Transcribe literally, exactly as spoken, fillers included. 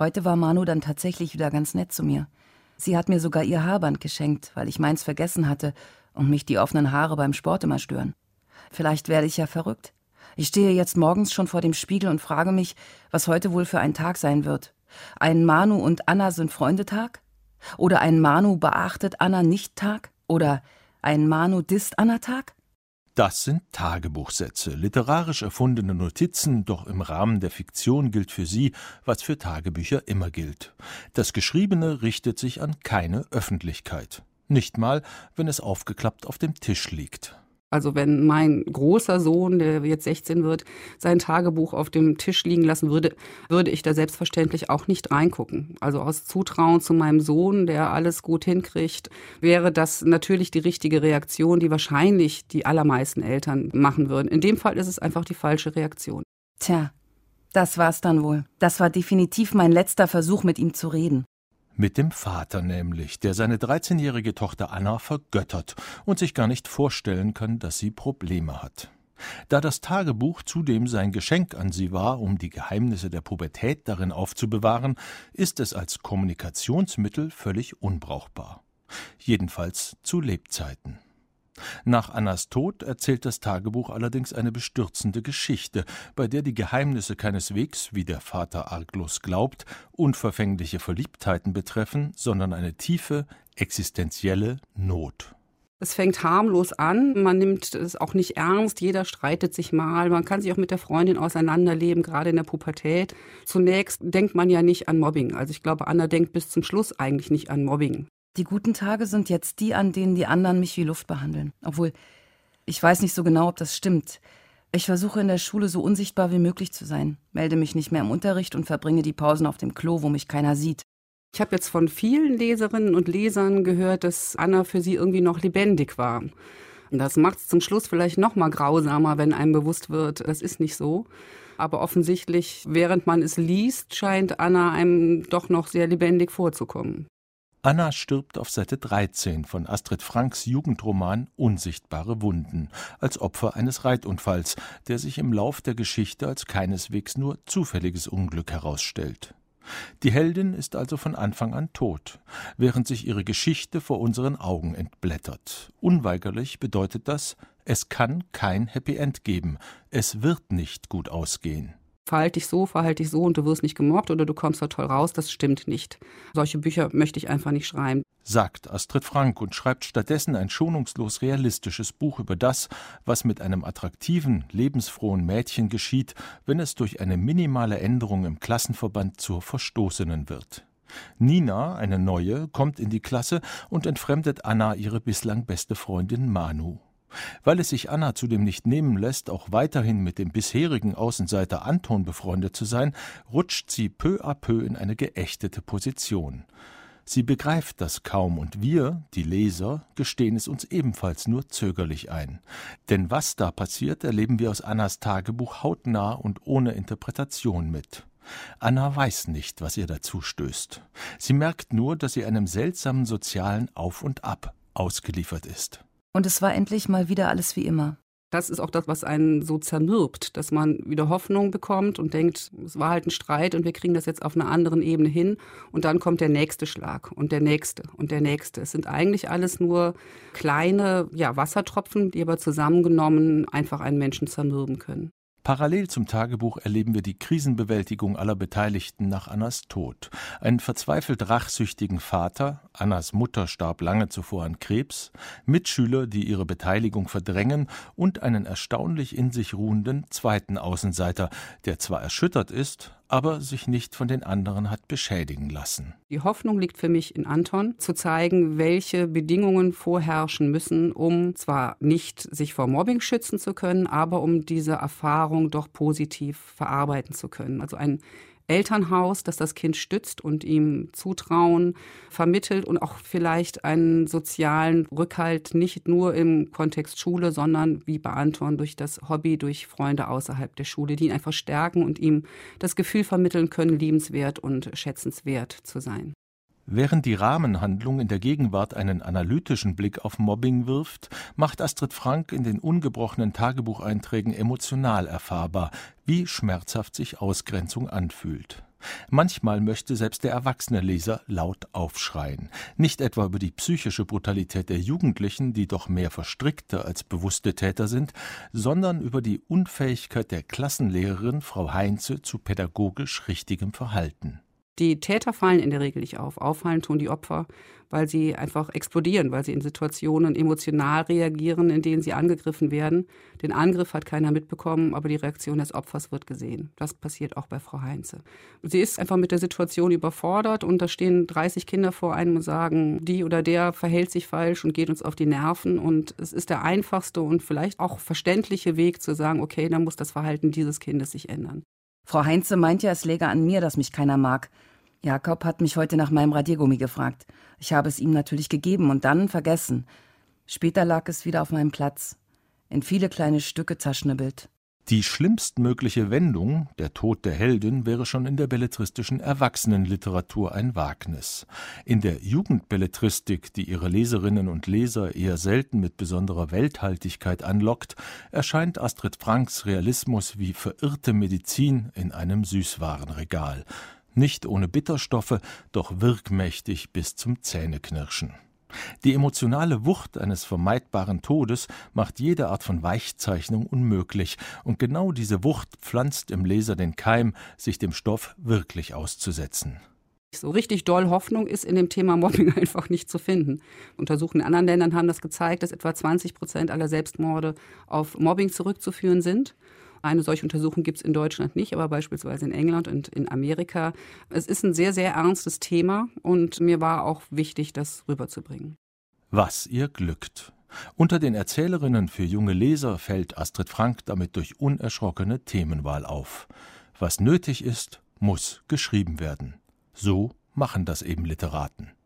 Heute war Manu dann tatsächlich wieder ganz nett zu mir. Sie hat mir sogar ihr Haarband geschenkt, weil ich meins vergessen hatte und mich die offenen Haare beim Sport immer stören. Vielleicht werde ich ja verrückt. Ich stehe jetzt morgens schon vor dem Spiegel und frage mich, was heute wohl für ein Tag sein wird. Ein Manu und Anna sind Freundetag? Oder ein Manu beachtet Anna nicht Tag? Oder ein Manu disst Anna Tag? Das sind Tagebuchsätze, literarisch erfundene Notizen, doch im Rahmen der Fiktion gilt für sie, was für Tagebücher immer gilt. Das Geschriebene richtet sich an keine Öffentlichkeit. Nicht mal, wenn es aufgeklappt auf dem Tisch liegt. Also wenn mein großer Sohn, der jetzt sechzehn wird, sein Tagebuch auf dem Tisch liegen lassen würde, würde ich da selbstverständlich auch nicht reingucken. Also aus Zutrauen zu meinem Sohn, der alles gut hinkriegt, wäre das natürlich die richtige Reaktion, die wahrscheinlich die allermeisten Eltern machen würden. In dem Fall ist es einfach die falsche Reaktion. Tja, das war's dann wohl. Das war definitiv mein letzter Versuch, mit ihm zu reden. Mit dem Vater nämlich, der seine dreizehnjährige Tochter Anna vergöttert und sich gar nicht vorstellen kann, dass sie Probleme hat. Da das Tagebuch zudem sein Geschenk an sie war, um die Geheimnisse der Pubertät darin aufzubewahren, ist es als Kommunikationsmittel völlig unbrauchbar. Jedenfalls zu Lebzeiten. Nach Annas Tod erzählt das Tagebuch allerdings eine bestürzende Geschichte, bei der die Geheimnisse keineswegs, wie der Vater arglos glaubt, unverfängliche Verliebtheiten betreffen, sondern eine tiefe, existenzielle Not. Es fängt harmlos an, man nimmt es auch nicht ernst, jeder streitet sich mal, man kann sich auch mit der Freundin auseinanderleben, gerade in der Pubertät. Zunächst denkt man ja nicht an Mobbing, also ich glaube, Anna denkt bis zum Schluss eigentlich nicht an Mobbing. Die guten Tage sind jetzt die, an denen die anderen mich wie Luft behandeln. Obwohl, ich weiß nicht so genau, ob das stimmt. Ich versuche in der Schule so unsichtbar wie möglich zu sein, melde mich nicht mehr im Unterricht und verbringe die Pausen auf dem Klo, wo mich keiner sieht. Ich habe jetzt von vielen Leserinnen und Lesern gehört, dass Anna für sie irgendwie noch lebendig war. Und das macht es zum Schluss vielleicht noch mal grausamer, wenn einem bewusst wird, das ist nicht so. Aber offensichtlich, während man es liest, scheint Anna einem doch noch sehr lebendig vorzukommen. Anna stirbt auf Seite dreizehn von Astrid Franks Jugendroman Unsichtbare Wunden, als Opfer eines Reitunfalls, der sich im Lauf der Geschichte als keineswegs nur zufälliges Unglück herausstellt. Die Heldin ist also von Anfang an tot, während sich ihre Geschichte vor unseren Augen entblättert. Unweigerlich bedeutet das, es kann kein Happy End geben, es wird nicht gut ausgehen. Verhalte dich so, verhalte dich so und du wirst nicht gemobbt oder du kommst da toll raus, das stimmt nicht. Solche Bücher möchte ich einfach nicht schreiben. Sagt Astrid Frank und schreibt stattdessen ein schonungslos realistisches Buch über das, was mit einem attraktiven, lebensfrohen Mädchen geschieht, wenn es durch eine minimale Änderung im Klassenverband zur Verstoßenen wird. Nina, eine neue, kommt in die Klasse und entfremdet Anna ihre bislang beste Freundin Manu. Weil es sich Anna zudem nicht nehmen lässt, auch weiterhin mit dem bisherigen Außenseiter Anton befreundet zu sein, rutscht sie peu à peu in eine geächtete Position. Sie begreift das kaum und wir, die Leser, gestehen es uns ebenfalls nur zögerlich ein. Denn was da passiert, erleben wir aus Annas Tagebuch hautnah und ohne Interpretation mit. Anna weiß nicht, was ihr dazu stößt. Sie merkt nur, dass sie einem seltsamen sozialen Auf und Ab ausgeliefert ist. Und es war endlich mal wieder alles wie immer. Das ist auch das, was einen so zermürbt, dass man wieder Hoffnung bekommt und denkt, es war halt ein Streit und wir kriegen das jetzt auf einer anderen Ebene hin. Und dann kommt der nächste Schlag und der nächste und der nächste. Es sind eigentlich alles nur kleine ja, Wassertropfen, die aber zusammengenommen einfach einen Menschen zermürben können. Parallel zum Tagebuch erleben wir die Krisenbewältigung aller Beteiligten nach Annas Tod. Einen verzweifelt rachsüchtigen Vater, Annas Mutter starb lange zuvor an Krebs, Mitschüler, die ihre Beteiligung verdrängen und einen erstaunlich in sich ruhenden zweiten Außenseiter, der zwar erschüttert ist, aber sich nicht von den anderen hat beschädigen lassen. Die Hoffnung liegt für mich in Anton, zu zeigen, welche Bedingungen vorherrschen müssen, um zwar nicht sich vor Mobbing schützen zu können, aber um diese Erfahrung doch positiv verarbeiten zu können. Also ein Elternhaus, das das Kind stützt und ihm Zutrauen vermittelt und auch vielleicht einen sozialen Rückhalt nicht nur im Kontext Schule, sondern wie bei Anton durch das Hobby, durch Freunde außerhalb der Schule, die ihn einfach stärken und ihm das Gefühl vermitteln können, liebenswert und schätzenswert zu sein. Während die Rahmenhandlung in der Gegenwart einen analytischen Blick auf Mobbing wirft, macht Astrid Frank in den ungebrochenen Tagebucheinträgen emotional erfahrbar, wie schmerzhaft sich Ausgrenzung anfühlt. Manchmal möchte selbst der erwachsene Leser laut aufschreien. Nicht etwa über die psychische Brutalität der Jugendlichen, die doch mehr verstrickte als bewusste Täter sind, sondern über die Unfähigkeit der Klassenlehrerin Frau Heinze zu pädagogisch richtigem Verhalten. Die Täter fallen in der Regel nicht auf. Auffallen tun die Opfer, weil sie einfach explodieren, weil sie in Situationen emotional reagieren, in denen sie angegriffen werden. Den Angriff hat keiner mitbekommen, aber die Reaktion des Opfers wird gesehen. Das passiert auch bei Frau Heinze. Sie ist einfach mit der Situation überfordert und da stehen dreißig Kinder vor einem und sagen, die oder der verhält sich falsch und geht uns auf die Nerven. Und es ist der einfachste und vielleicht auch verständliche Weg zu sagen, okay, dann muss das Verhalten dieses Kindes sich ändern. Frau Heinze meint ja, es läge an mir, dass mich keiner mag. Jakob hat mich heute nach meinem Radiergummi gefragt. Ich habe es ihm natürlich gegeben und dann vergessen. Später lag es wieder auf meinem Platz, in viele kleine Stücke zerschnibbelt. Die schlimmstmögliche Wendung, der Tod der Heldin, wäre schon in der belletristischen Erwachsenenliteratur ein Wagnis. In der Jugendbelletristik, die ihre Leserinnen und Leser eher selten mit besonderer Welthaltigkeit anlockt, erscheint Astrid Franks Realismus wie verirrte Medizin in einem Süßwarenregal. Nicht ohne Bitterstoffe, doch wirkmächtig bis zum Zähneknirschen. Die emotionale Wucht eines vermeidbaren Todes macht jede Art von Weichzeichnung unmöglich, und genau diese Wucht pflanzt im Leser den Keim, sich dem Stoff wirklich auszusetzen. So richtig doll Hoffnung ist in dem Thema Mobbing einfach nicht zu finden. Untersuchungen in anderen Ländern haben das gezeigt, dass etwa zwanzig Prozent aller Selbstmorde auf Mobbing zurückzuführen sind. Eine solche Untersuchung gibt es in Deutschland nicht, aber beispielsweise in England und in Amerika. Es ist ein sehr, sehr ernstes Thema und mir war auch wichtig, das rüberzubringen. Was ihr glückt. Unter den Erzählerinnen für junge Leser fällt Astrid Frank damit durch unerschrockene Themenwahl auf. Was nötig ist, muss geschrieben werden. So machen das eben Literaten.